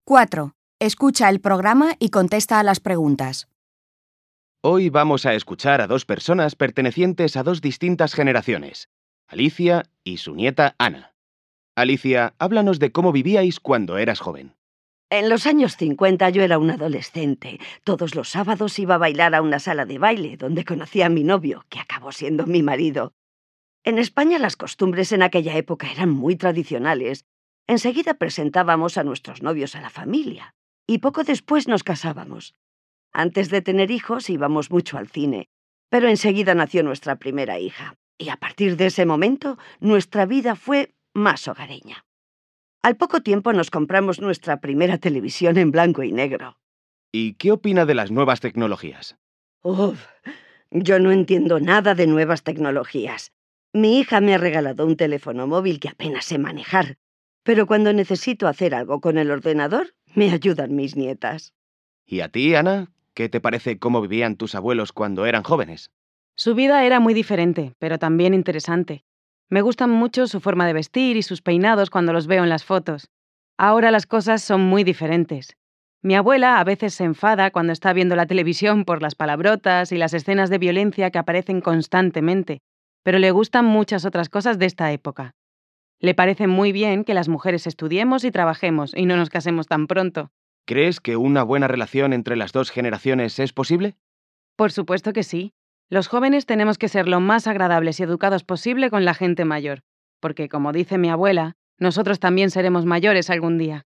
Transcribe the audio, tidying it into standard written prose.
4. Escucha el programa y contesta a las preguntas. Hoy vamos a escuchar a dos personas pertenecientes a dos distintas generaciones, Alicia y su nieta Ana. Alicia, háblanos de cómo vivíais cuando eras joven. En los años 50 yo era un adolescente. Todos los sábados iba a bailar a una sala de baile, donde conocí a mi novio, que acabó siendo mi marido. En España las costumbres en aquella época eran muy tradicionales. Enseguida presentábamos a nuestros novios a la familia, y poco después nos casábamos. Antes de tener hijos íbamos mucho al cine, pero enseguida nació nuestra primera hija, y a partir de ese momento nuestra vida fue más hogareña. Al poco tiempo nos compramos nuestra primera televisión en blanco y negro. ¿Y qué opina de las nuevas tecnologías? Yo no entiendo nada de nuevas tecnologías. Mi hija me ha regalado un teléfono móvil que apenas sé manejar, pero cuando necesito hacer algo con el ordenador, me ayudan mis nietas. ¿Y a ti, Ana? ¿Qué te parece cómo vivían tus abuelos cuando eran jóvenes? Su vida era muy diferente, pero también interesante. Me gustan mucho su forma de vestir y sus peinados cuando los veo en las fotos. Ahora las cosas son muy diferentes. Mi abuela a veces se enfada cuando está viendo la televisión por las palabrotas y las escenas de violencia que aparecen constantemente, pero le gustan muchas otras cosas de esta época. Le parece muy bien que las mujeres estudiemos y trabajemos y no nos casemos tan pronto. ¿Crees que una buena relación entre las dos generaciones es posible? Por supuesto que sí. Los jóvenes tenemos que ser lo más agradables y educados posible con la gente mayor, porque, como dice mi abuela, nosotros también seremos mayores algún día.